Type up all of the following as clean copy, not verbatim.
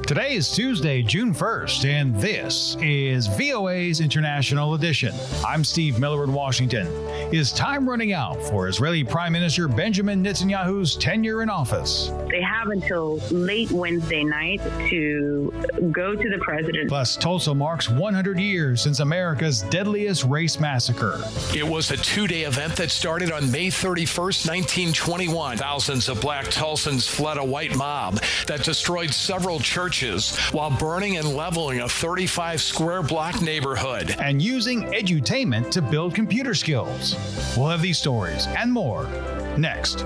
Today is Tuesday, June 1st, and this is VOA's International Edition. I'm Steve Miller in Washington. Is time running out for Israeli Prime Minister Benjamin Netanyahu's tenure in office? They have until late Wednesday night to go to the president. Plus, Tulsa marks 100 years since America's deadliest race massacre. It was a two-day event that started on May 31st, 1921. Thousands of black Tulsans fled a white mob that destroyed several churches while burning and leveling a 35-square block neighborhood. And using edutainment to build computer skills. We'll have these stories and more next.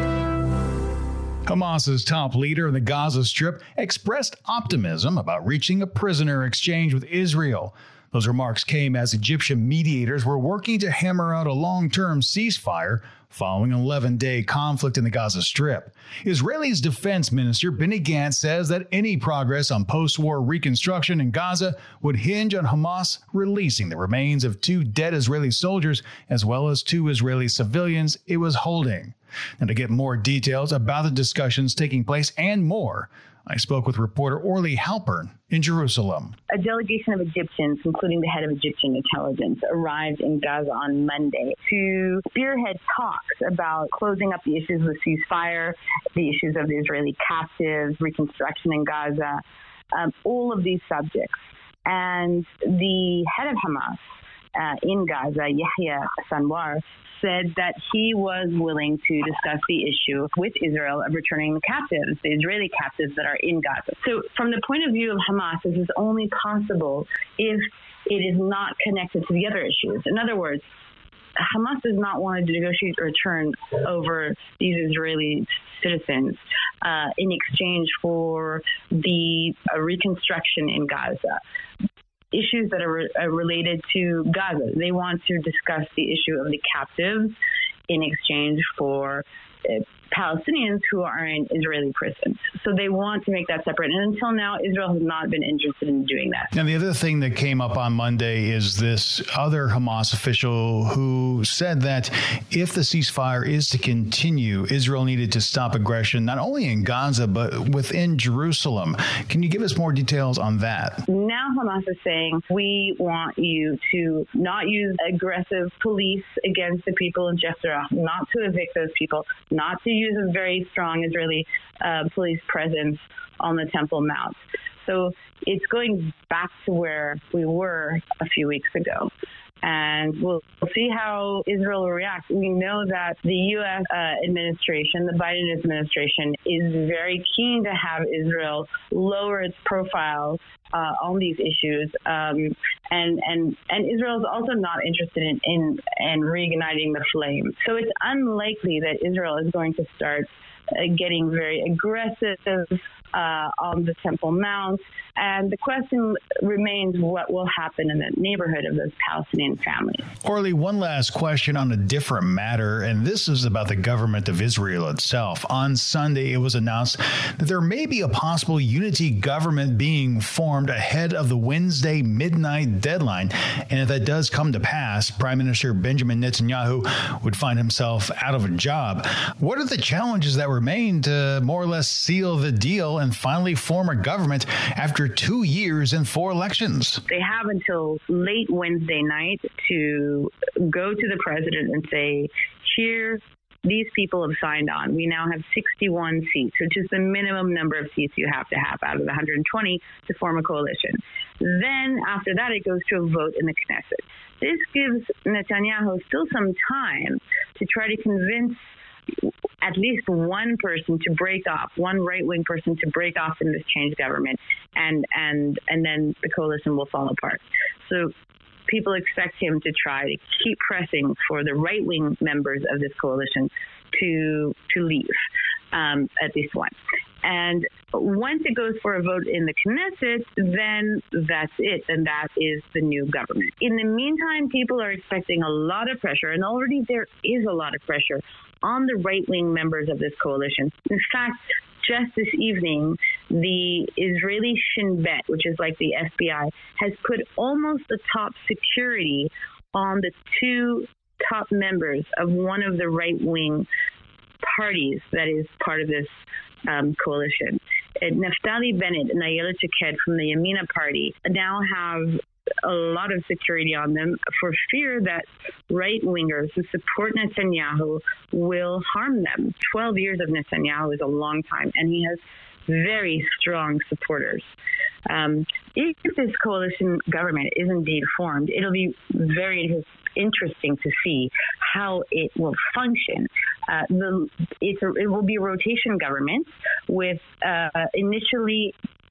Hamas's top leader in the Gaza Strip expressed optimism about reaching a prisoner exchange with Israel. Those remarks came as Egyptian mediators were working to hammer out a long-term ceasefire following an 11-day conflict in the Gaza Strip. Israel's defense minister Benny Gantz says that any progress on post-war reconstruction in Gaza would hinge on Hamas releasing the remains of 2 dead Israeli soldiers as well as 2 Israeli civilians it was holding. And to get more details about the discussions taking place and more, I spoke with reporter Orly Halpern in Jerusalem. A delegation of Egyptians, including the head of Egyptian intelligence, arrived in Gaza on Monday to spearhead talks about closing up the issues with ceasefire, the issues of the Israeli captives, reconstruction in Gaza, all of these subjects. And the head of Hamas in Gaza, Yahya Sinwar, said that he was willing to discuss the issue with Israel of returning the captives, the Israeli captives that are in Gaza. So from the point of view of Hamas, this is only possible if it is not connected to the other issues. In other words, Hamas does not want to negotiate a return over these Israeli citizens in exchange for the reconstruction in Gaza. Issues that are related to Gaza. They want to discuss the issue of the captives in exchange for Palestinians who are in Israeli prisons. So they want to make that separate. And until now, Israel has not been interested in doing that. Now, the other thing that came up on Monday is this other Hamas official who said that if the ceasefire is to continue, Israel needed to stop aggression, not only in Gaza, but within Jerusalem. Can you give us more details on that? Now Hamas is saying, we want you to not use aggressive police against the people in Jaffa, not to evict those people, not to use a very strong Israeli police presence on the Temple Mount. So it's going back to where we were a few weeks ago. And we'll see how Israel will react. We know that the U.S. administration, the Biden administration, is very keen to have Israel lower its profile on these issues. And Israel is also not interested in reigniting the flame. So it's unlikely that Israel is going to start getting very aggressive on the Temple Mount. And the question remains what will happen in the neighborhood of those Palestinian families. Orly, one last question on a different matter, and this is about the government of Israel itself. On Sunday, it was announced that there may be a possible unity government being formed ahead of the Wednesday midnight deadline. And if that does come to pass, Prime Minister Benjamin Netanyahu would find himself out of a job. What are the challenges that remain to more or less seal the deal and finally form a government after 2 years and 4 elections? They have until late Wednesday night to go to the president and say, here, these people have signed on. We now have 61 seats, which is the minimum number of seats you have to have out of the 120 to form a coalition. Then after that, it goes to a vote in the Knesset. This gives Netanyahu still some time to try to convince at least one person to break off, one right-wing person to break off from this change government, and then the coalition will fall apart. So people expect him to try to keep pressing for the right-wing members of this coalition to leave, at least one. And once it goes for a vote in the Knesset, then that's it. And that is the new government. In the meantime, people are expecting a lot of pressure, and already there is a lot of pressure on the right-wing members of this coalition. In fact, just this evening, the Israeli Shin Bet, which is like the FBI, has put almost the top security on the 2 top members of one of the right-wing parties that is part of this coalition. Naftali Bennett and Ayelet Shaked from the Yamina party now have a lot of security on them for fear that right-wingers who support Netanyahu will harm them. 12 years of Netanyahu is a long time, and he has very strong supporters. If this coalition government is indeed formed, it'll be very interesting to see how it will function. It will be a rotation government with initially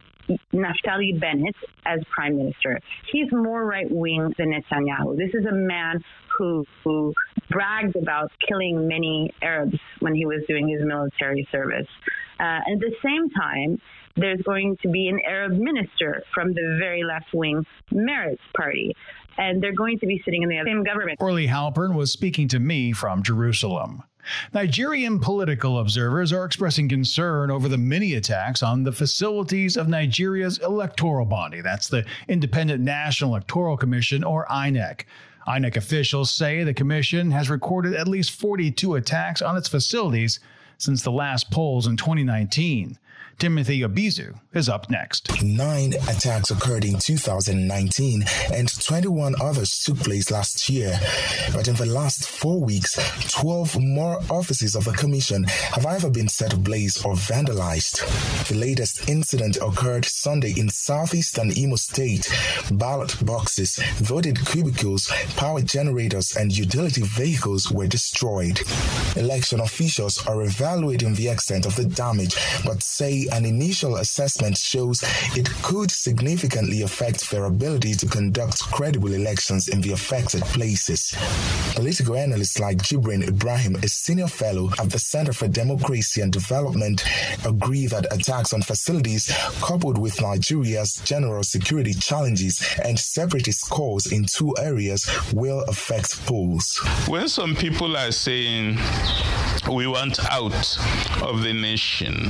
Naftali Bennett as prime minister. He's more right-wing than Netanyahu. This is a man who bragged about killing many Arabs when he was doing his military service. And at the same time, there's going to be an Arab minister from the very left-wing Meretz party. And they're going to be sitting in the same government. Orly Halpern was speaking to me from Jerusalem. Nigerian political observers are expressing concern over the many attacks on the facilities of Nigeria's electoral body. That's the Independent National Electoral Commission, or INEC. INEC officials say the commission has recorded at least 42 attacks on its facilities since the last polls in 2019. Timothy Obizu is up next. 9 attacks occurred in 2019 and 21 others took place last year. But in the last 4 weeks, 12 more offices of the commission have either been set ablaze or vandalized. The latest incident occurred Sunday in southeastern Imo State. Ballot boxes, voted cubicles, power generators, and utility vehicles were destroyed. Election officials are evaluating the extent of the damage, but say an initial assessment shows it could significantly affect their ability to conduct credible elections in the affected places. Political analysts like Jibrin Ibrahim, a senior fellow at the Center for Democracy and Development, agree that attacks on facilities, coupled with Nigeria's general security challenges and separatist calls in 2 areas, will affect polls. When some people are saying we want out of the nation,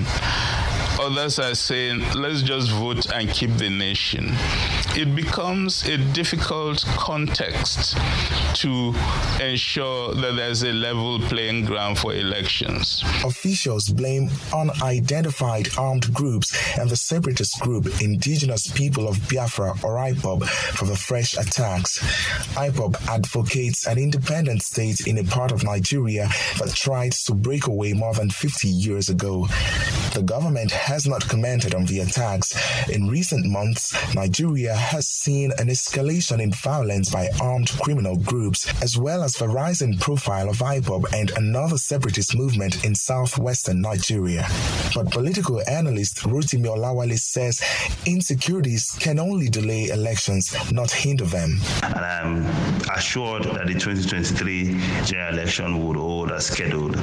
others are saying, let's just vote and keep the nation. It becomes a difficult context to ensure that there's a level playing ground for elections. Officials blame unidentified armed groups and the separatist group Indigenous People of Biafra, or IPOB, for the fresh attacks. IPOB advocates an independent state in a part of Nigeria that tried to break away more than 50 years ago. The government has not commented on the attacks. In recent months, Nigeria has seen an escalation in violence by armed criminal groups, as well as the rising profile of IPOB and another separatist movement in southwestern Nigeria. But political analyst Rotimi Olawale says insecurities can only delay elections, not hinder them. And I'm assured that the 2023 general election would hold as scheduled.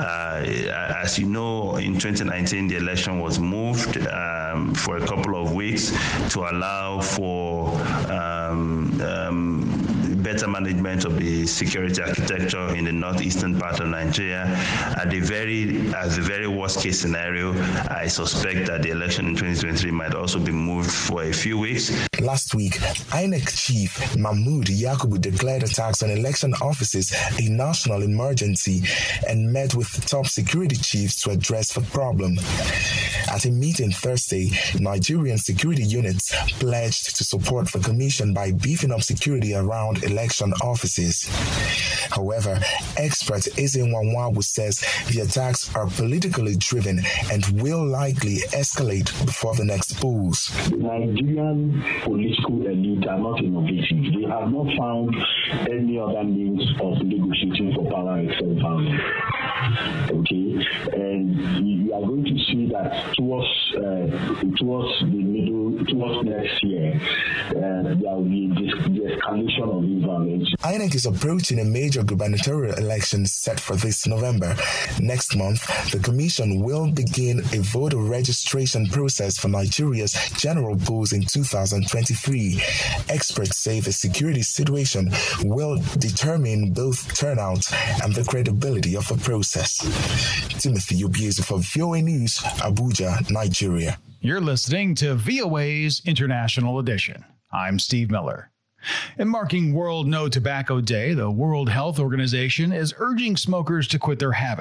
As you know, in 2019, the election was moved for a couple of weeks to allow for better management of the security architecture in the northeastern part of Nigeria. As the very worst case scenario, I suspect that the election in 2023 might also be moved for a few weeks. Last week, INEC chief Mahmoud Yakubu declared attacks on election offices a national emergency and met with top security chiefs to address the problem. At a meeting Thursday, Nigerian security units pledged to support the commission by beefing up security around election offices. However, expert Eze Nwanwabu says the attacks are politically driven and will likely escalate before the next polls. The Nigerian political elite are not innovative. They have not found any other means of negotiating for power except violence. Okay, and you are going to see that towards next year, there will be the escalation of this violence. INEC is approaching a major gubernatorial election set for this November. Next month, the commission will begin a voter registration process for Nigeria's general polls in 2023. Experts say the security situation will determine both turnout and the credibility of the process. Timothy Obizu for VOA News, Abuja, Nigeria. You're listening to VOA's International Edition. I'm Steve Miller. In marking World No Tobacco Day, the World Health Organization is urging smokers to quit their habit.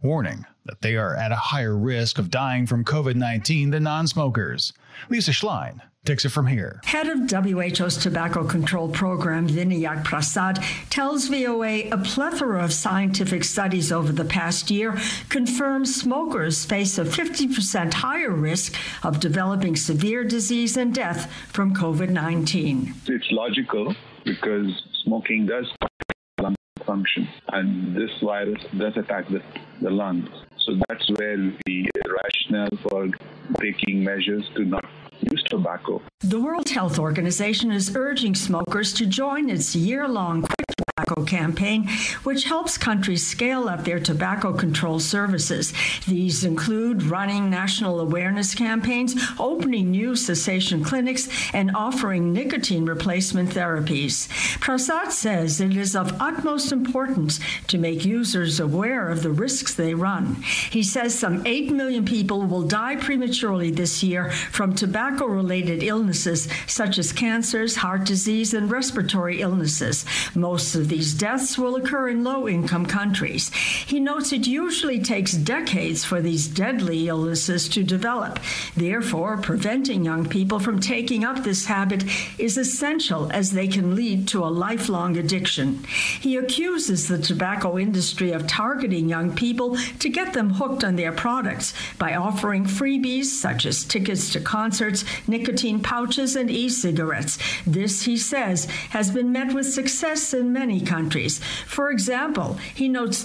warning that they are at a higher risk of dying from COVID-19 than non-smokers. Lisa Schlein takes it from here. Head of WHO's tobacco control program, Vinayak Prasad, tells VOA a plethora of scientific studies over the past year confirm smokers face a 50% higher risk of developing severe disease and death from COVID-19. It's logical because smoking does lung function, and this virus does attack the lungs. So that's where the rationale for taking measures to not use tobacco. The World Health Organization is urging smokers to join its year-long Quit Tobacco campaign, which helps countries scale up their tobacco control services. These include running national awareness campaigns, opening new cessation clinics, and offering nicotine replacement therapies. Prasad says it is of utmost importance to make users aware of the risks they run. He says some 8 million people will die prematurely this year from tobacco-related illnesses such as cancers, heart disease, and respiratory illnesses. Most of these deaths will occur in low-income countries. He notes it usually takes decades for these deadly illnesses to develop. Therefore, preventing young people from taking up this habit is essential, as they can lead to a lifelong addiction. He accuses the tobacco industry of targeting young people to get them hooked on their products by offering freebies such as tickets to concerts, nicotine pouches, and e-cigarettes. This, he says, has been met with success in many countries. For example, he notes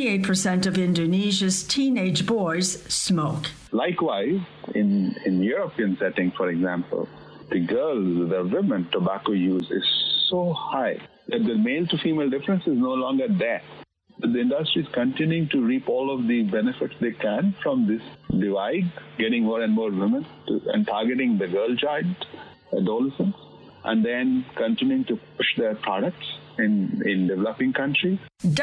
38% of Indonesia's teenage boys smoke. Likewise, in European setting, for example, the women tobacco use is so high that the male to female difference is no longer there. The industry is continuing to reap all of the benefits they can from this divide, getting more and more women and targeting the girl child, adolescents, and then continuing to push their products in developing countries.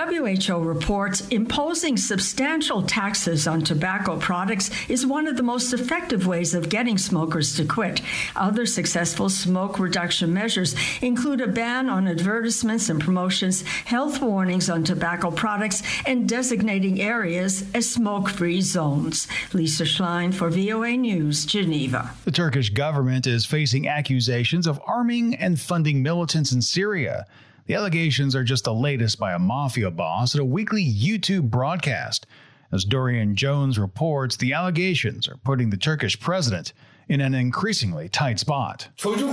WHO reports imposing substantial taxes on tobacco products is one of the most effective ways of getting smokers to quit. Other successful smoke reduction measures include a ban on advertisements and promotions, health warnings on tobacco products, and designating areas as smoke-free zones. Lisa Schlein for VOA News, Geneva. The Turkish government is facing accusations of arming and funding militants in Syria. The allegations are just the latest by a mafia boss at a weekly YouTube broadcast. As Dorian Jones reports, the allegations are putting the Turkish president in an increasingly tight spot.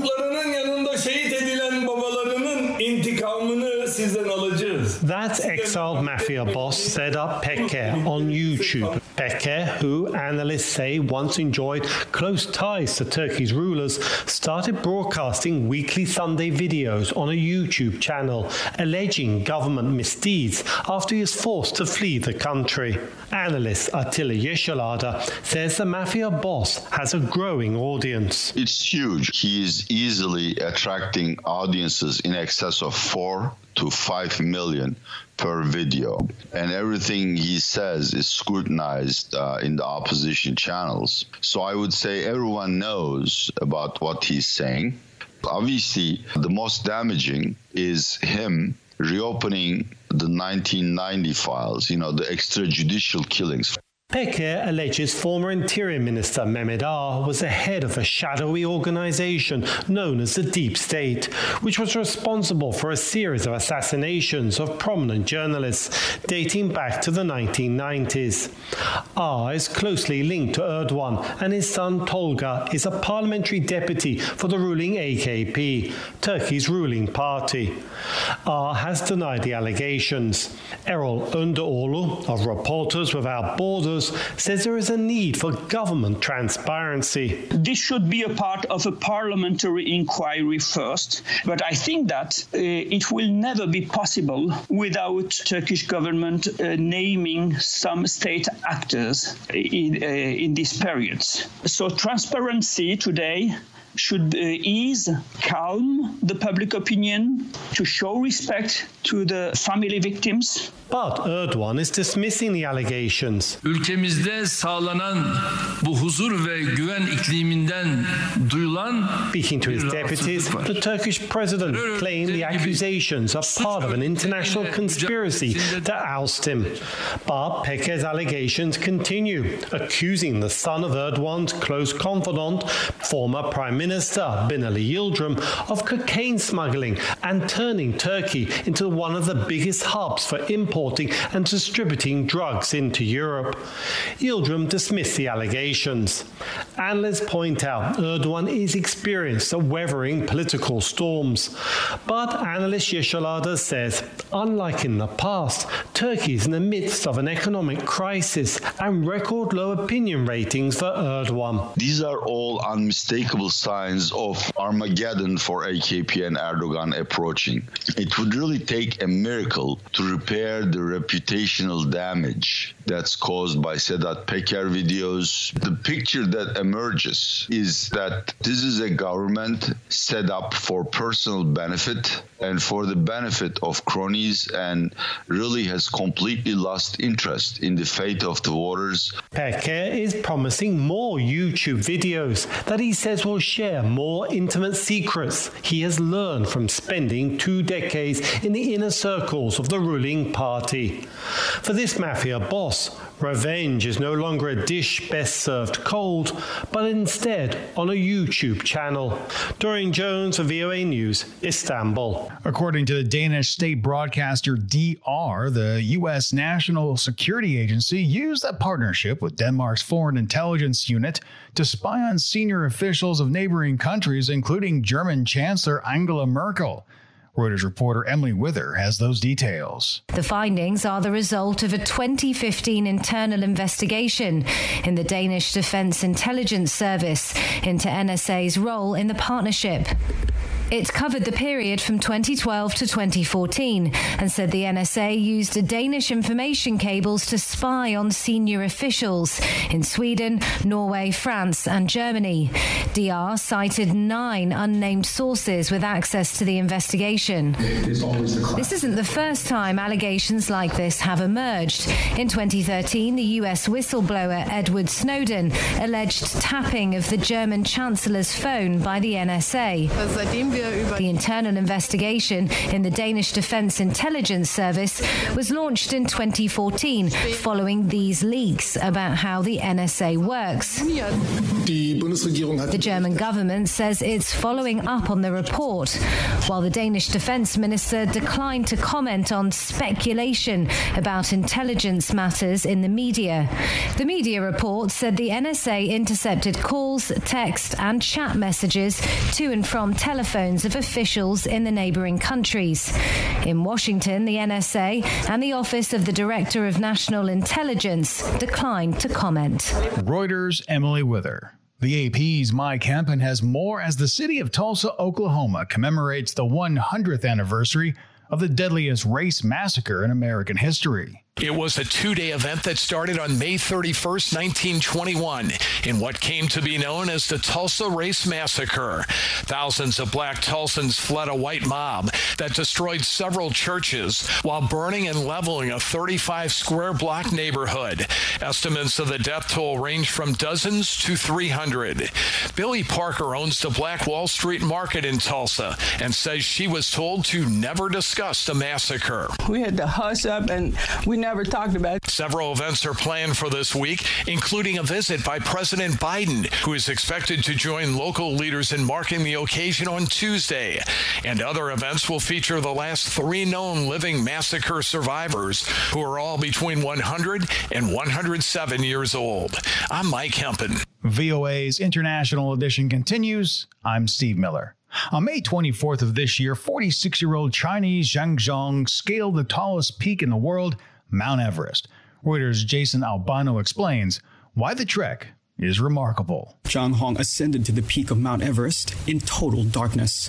That exiled mafia boss set up Peker on YouTube. Peker, who analysts say once enjoyed close ties to Turkey's rulers, started broadcasting weekly Sunday videos on a YouTube channel, alleging government misdeeds after he was forced to flee the country. Analyst Attila Yeşilada says the mafia boss has a growing audience. It's huge. He is easily attracting audiences in excess of 4 to 5 million per video. And everything he says is scrutinized in the opposition channels. So I would say everyone knows about what he's saying. Obviously, the most damaging is him reopening the 1990 files, the extrajudicial killings. Peker alleges former Interior Minister Mehmet Ağar was the head of a shadowy organization known as the Deep State, which was responsible for a series of assassinations of prominent journalists dating back to the 1990s. Ağar is closely linked to Erdogan, and his son Tolga is a parliamentary deputy for the ruling AKP, Turkey's ruling party. Ağar has denied the allegations. Erol Önderoğlu of Reporters Without Borders says there is a need for government transparency. This should be a part of a parliamentary inquiry first, but I think that it will never be possible without Turkish government naming some state actors in these periods. So transparency today should ease, calm the public opinion, to show respect to the family victims. But Erdogan is dismissing the allegations. Ülkemizde sağlanan bu huzur ve güven ikliminden duyulan Speaking to his deputies, the Turkish president claimed the accusations are part of an international conspiracy to oust him. But Peker's allegations continue, accusing the son of Erdogan's close confidant, former Prime Minister Binali Yildirim, of cocaine smuggling and turning Turkey into one of the biggest hubs for importing and distributing drugs into Europe. Yildirim dismissed the allegations. Analysts point out Erdogan is experienced at weathering political storms. But analyst Yeşilada says, unlike in the past, Turkey is in the midst of an economic crisis and record low opinion ratings for Erdogan. These are all unmistakable signs of Armageddon for AKP and Erdogan approaching. It would really take a miracle to repair the reputational damage that's caused by Sedat Peker videos. The picture that emerges is that this is a government set up for personal benefit and for the benefit of cronies, and really has completely lost interest in the fate of the voters. Peker is promising more YouTube videos that he says will share more intimate secrets he has learned from spending 2 decades in the inner circles of the ruling party. For this mafia boss, revenge is no longer a dish best served cold, but instead on a YouTube channel. Doreen Jones for VOA News, Istanbul. According to the Danish state broadcaster DR, the U.S. National Security Agency used a partnership with Denmark's Foreign Intelligence Unit to spy on senior officials of neighboring countries, including German Chancellor Angela Merkel. Reuters reporter Emily Wither has those details. The findings are the result of a 2015 internal investigation in the Danish Defence Intelligence Service into NSA's role in the partnership. It covered the period from 2012 to 2014 and said the NSA used Danish information cables to spy on senior officials in Sweden, Norway, France and Germany. DR cited 9 unnamed sources with access to the investigation. This isn't the first time allegations like this have emerged. In 2013, the US whistleblower Edward Snowden alleged tapping of the German Chancellor's phone by the NSA. The internal investigation in the Danish Defence Intelligence Service was launched in 2014 following these leaks about how the NSA works. The German government says it's following up on the report, while the Danish Defence Minister declined to comment on speculation about intelligence matters in the media. The media report said the NSA intercepted calls, text and chat messages to and from telephones of officials in the neighboring countries. In Washington, the NSA and the Office of the Director of National Intelligence declined to comment. Reuters' Emily Wither. The AP's Mike Hempen has more as the city of Tulsa, Oklahoma commemorates the 100th anniversary of the deadliest race massacre in American history. It was a 2-day event that started on May 31st, 1921, in what came to be known as the Tulsa Race Massacre. Thousands of black Tulsans fled a white mob that destroyed several churches while burning and leveling a 35-square-block neighborhood. Estimates of the death toll range from dozens to 300. Billy Parker owns the Black Wall Street Market in Tulsa and says she was told to never discuss the massacre. We had to hush up and we never talked about it. Several events are planned for this week, including a visit by President Biden, who is expected to join local leaders in marking the occasion on Tuesday. And other events will feature the last 3 known living massacre survivors, who are all between 100 and 107 years old. I'm Mike Hempen. VOA's International Edition continues. I'm Steve Miller. On May 24th of this year, 46-year-old Chinese Zhang Zhong scaled the tallest peak in the world, Mount Everest. Reuters' Jason Albano explains why the trek is remarkable. Zhang Hong ascended to the peak of Mount Everest in total darkness.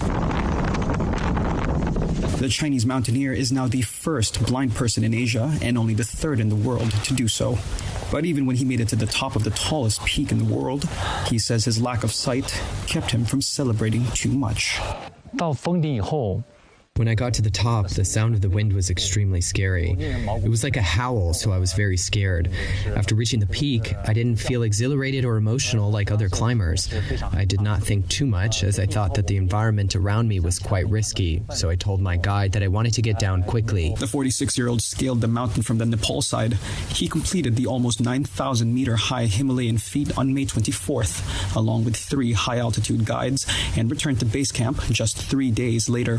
The Chinese mountaineer is now the first blind person in Asia and only the 3rd in the world to do so. But even when he made it to the top of the tallest peak in the world, he says his lack of sight kept him from celebrating too much. 到峰顶以后 When I got to the top, the sound of the wind was extremely scary. It was like a howl, so I was very scared. After reaching the peak, I didn't feel exhilarated or emotional like other climbers. I did not think too much, as I thought that the environment around me was quite risky, so I told my guide that I wanted to get down quickly. The 46-year-old scaled the mountain from the Nepal side. He completed the almost 9,000-meter-high Himalayan feat on May 24th, along with 3 high-altitude guides, and returned to base camp just 3 days later.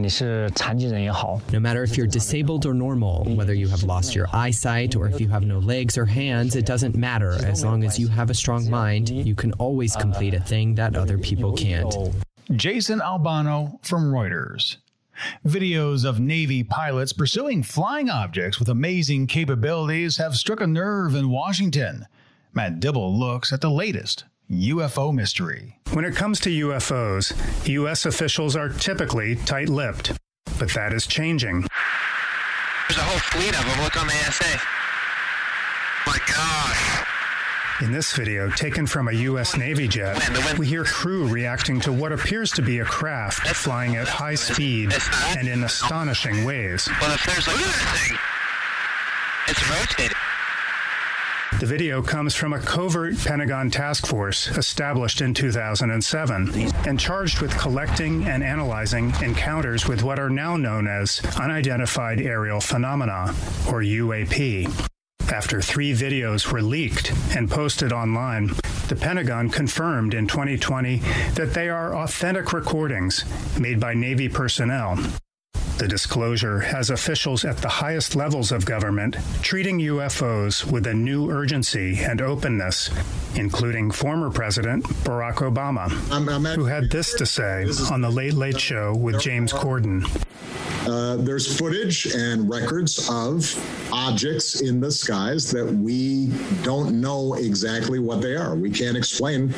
No matter if you're disabled or normal, whether you have lost your eyesight or if you have no legs or hands, it doesn't matter. As long as you have a strong mind, you can always complete a thing that other people can't. Jason Albano from Reuters. Videos of Navy pilots pursuing flying objects with amazing capabilities have struck a nerve in Washington. Matt Dibble looks at the latest UFO mystery. When it comes to UFOs, U.S. officials are typically tight-lipped, but that is changing. There's a whole fleet of them. Look on the ASA. My gosh. In this video, taken from a U.S. Navy jet, we hear crew reacting to what appears to be a craft flying at high speed and in astonishing ways. Well, if there's a look at that thing. It's rotating. The video comes from a covert Pentagon task force established in 2007 and charged with collecting and analyzing encounters with what are now known as unidentified aerial phenomena, or UAP. After 3 videos were leaked and posted online, the Pentagon confirmed in 2020 that they are authentic recordings made by Navy personnel. The disclosure has officials at the highest levels of government treating UFOs with a new urgency and openness, including former President Barack Obama, who had this to say on The Late Late Show with James Corden. There's footage and records of objects in the skies that we don't know exactly what they are. We can't explain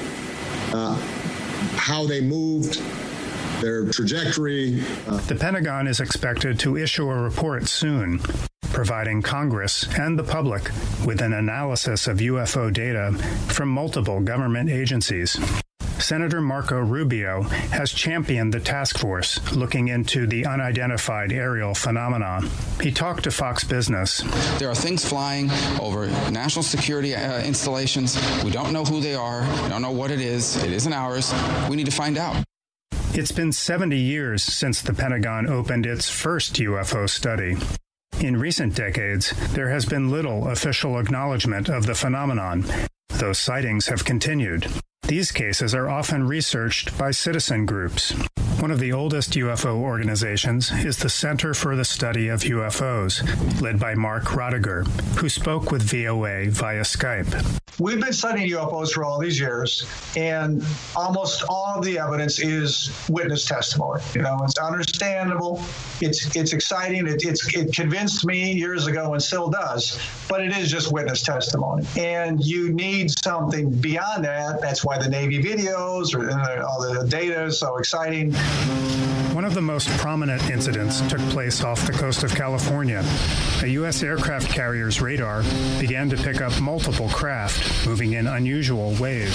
how they moved, their trajectory. The Pentagon is expected to issue a report soon, providing Congress and the public with an analysis of UFO data from multiple government agencies. Senator Marco Rubio has championed the task force looking into the unidentified aerial phenomena. He talked to Fox Business. There are things flying over national security installations. We don't know who they are. We don't know what it is. It isn't ours. We need to find out. It's been 70 years since the Pentagon opened its first UFO study. In recent decades, there has been little official acknowledgement of the phenomenon. Those sightings have continued. These cases are often researched by citizen groups. One of the oldest UFO organizations is the Center for the Study of UFOs, led by Mark Roediger, who spoke with VOA via Skype. We've been studying UFOs for all these years, and almost all of the evidence is witness testimony. You know, it's understandable, it's exciting, it convinced me years ago and still does, but it is just witness testimony. And you need something beyond that. That's why the Navy videos or all the data is so exciting. One of the most prominent incidents took place off the coast of California. A U.S. aircraft carrier's radar began to pick up multiple craft moving in unusual ways.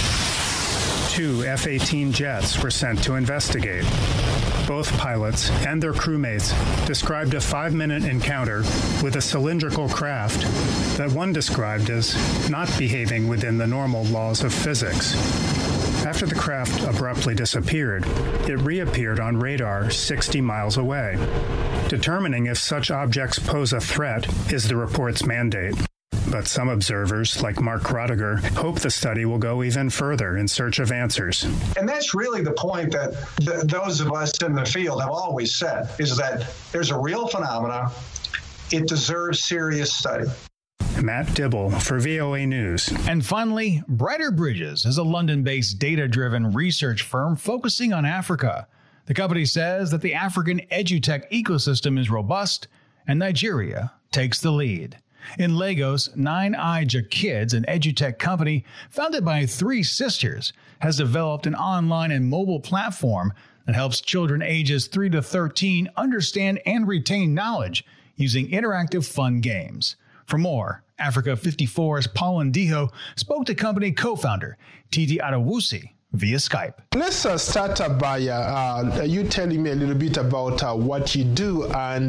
2 F-18 jets were sent to investigate. Both pilots and their crewmates described a 5-minute encounter with a cylindrical craft that one described as not behaving within the normal laws of physics. After the craft abruptly disappeared, it reappeared on radar 60 miles away. Determining if such objects pose a threat is the report's mandate. But some observers, like Mark Roediger, hope the study will go even further in search of answers. And that's really the point that those of us in the field have always said, is that there's a real phenomena. It deserves serious study. Matt Dibble for VOA News. And finally, Brighter Bridges is a London-based data-driven research firm focusing on Africa. The company says that the African edutech ecosystem is robust, and Nigeria takes the lead. In Lagos, 9ija Kids, an edutech company founded by 3 sisters, has developed an online and mobile platform that helps children ages 3 to 13 understand and retain knowledge using interactive fun games. For more, Africa 54's Paul Ndiho spoke to company co-founder Titi Adewusi via Skype. Let's start by you telling me a little bit about what you do and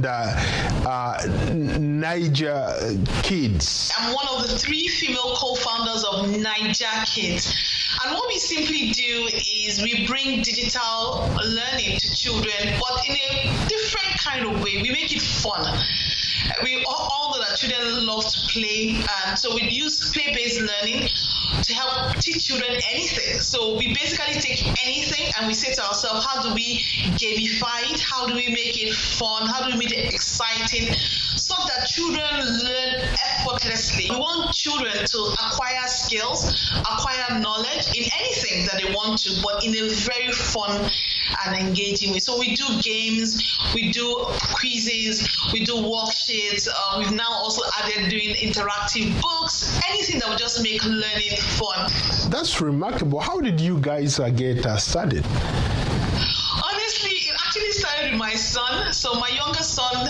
Niger Kids. I'm one of the 3 female co-founders of Niger Kids. And what we simply do is we bring digital learning to children, but in a different kind of way. We make it fun. We all know that children love to play, and so we use play-based learning to help teach children anything. So we basically take anything and we say to ourselves, how do we gamify it? How do we make it fun? How do we make it exciting so that children learn effortlessly? We want children to acquire skills, acquire knowledge in anything that they want to, but in a very fun and engaging way. So we do games, we do quizzes, we do worksheets. We've now also added doing interactive books, anything that will just make learning fun. That's remarkable. How did you guys get started? Honestly, it actually started with my son. So my youngest son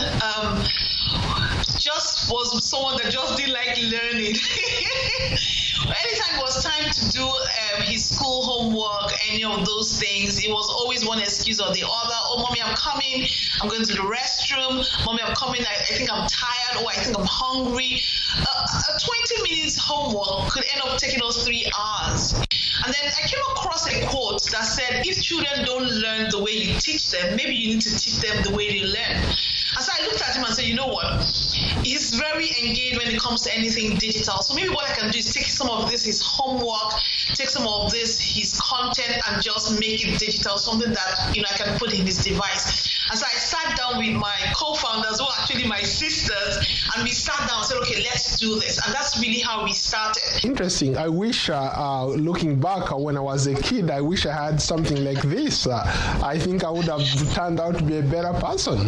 just was someone that just didn't like learning. Anytime it was time to do his school homework, any of those things, it was always one excuse or the other. Oh, mommy, I'm coming. I'm going to the restroom. Mommy, I'm coming. I think I'm tired, or I think I'm hungry. A 20 minutes homework could end up taking us 3 hours. And then I came across a quote that said, if children don't learn the way you teach them, maybe you need to teach them the way they learn. And so I looked at him and said, you know what? He's very engaged when it comes to anything digital. So maybe what I can do is take some of this, his homework, take some of this, his content, and just make it digital, something that, I can put in his device. And so I sat down with my co-founders, who are actually my sisters, and we sat down and said, okay, let's do this. And that's really how we started. Interesting. I wish, looking back, when I was a kid, I wish I had something like this. I think I would have turned out to be a better person.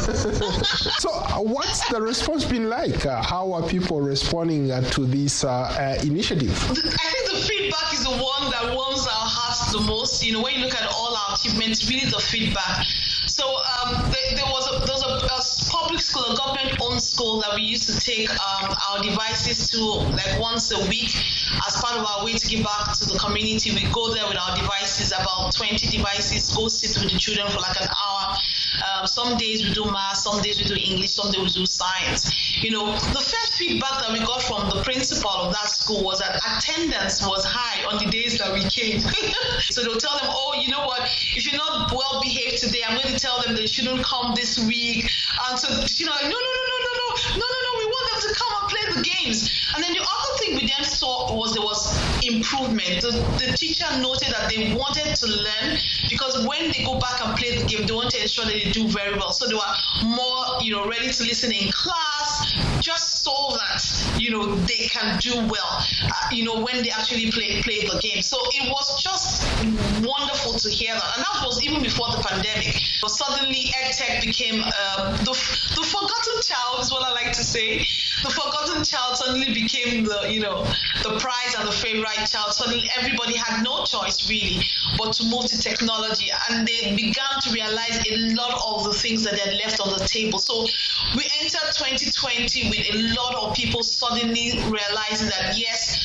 So what's the response been like? How are people responding to this initiative? I think the feedback is the one that warms our hearts the most. When you look at all our achievements, really the feedback. So there was a public school, a government-owned school that we used to take our devices to like once a week as part of our way to give back to the community. We go there with our devices, about 20 devices, go sit with the children for like an hour. Some days we do math, some days we do English, some days we do science. The first feedback that we got from the principal of that school was that attendance was high on the days that we came. So they'll tell them, oh, you know what, if you're not well behaved today, I'm going to tell them they shouldn't come this week. And so, like, no, we want them to come and play the games. And then the other thing we then saw was there was improvement. The teacher noted that they wanted to learn, because when they go back and play the game, they want to ensure that they do very well. So they were more, ready to listen in class, just so that, they can do well, when they actually play the game. So it was just wonderful to hear that. And that was even before the pandemic. But suddenly EdTech became the forgotten child, is what I like to say. The forgotten child suddenly became the prize and the favorite child. Suddenly everybody had no choice really but to move to technology, and they began to realize a lot of the things that they had left on the table. So we entered 2020 with a lot of people suddenly realizing that yes,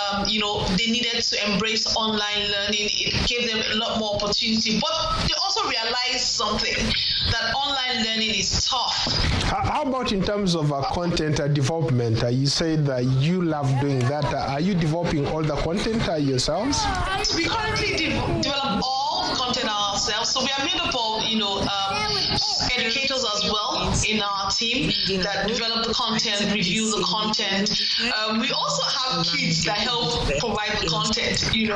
they needed to embrace online learning. It gave them a lot more opportunity, but they also realized something, that online learning is tough. How about in terms of content development? You said that you love doing that. Are you developing all the content yourselves? We currently develop all the content ourselves. So we are made up of, educators as well in our team that develop the content, review the content. We also have kids that help provide the content,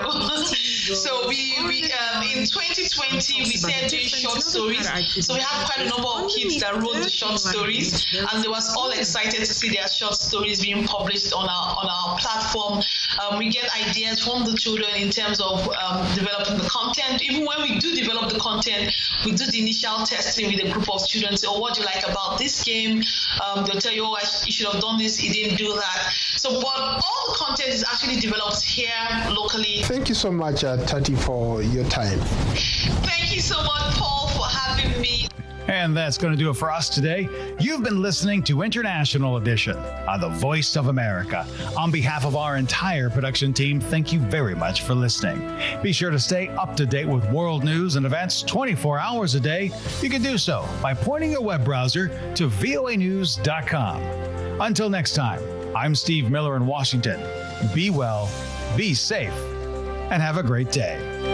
So we in 2020 we started doing short stories. So we have quite a number of kids that wrote the short stories, and they was all excited to see their short stories being published on our platform. We get ideas from the children in terms of developing the content. Even when we do develop the content, we do the initial testing with a group of students. Say, oh, what do you like about this game? They'll tell you, oh, you should have done this, you didn't do that. So, but all the content is actually developed here locally. Thank you so much, Tati, for your time. Thank you so much, Paul, for having me. And that's going to do it for us today. You've been listening to International Edition on the Voice of America. On behalf of our entire production team, thank you very much for listening. Be sure to stay up to date with world news and events 24 hours a day. You can do so by pointing your web browser to voanews.com. Until next time, I'm Steve Miller in Washington. Be well, be safe, and have a great day.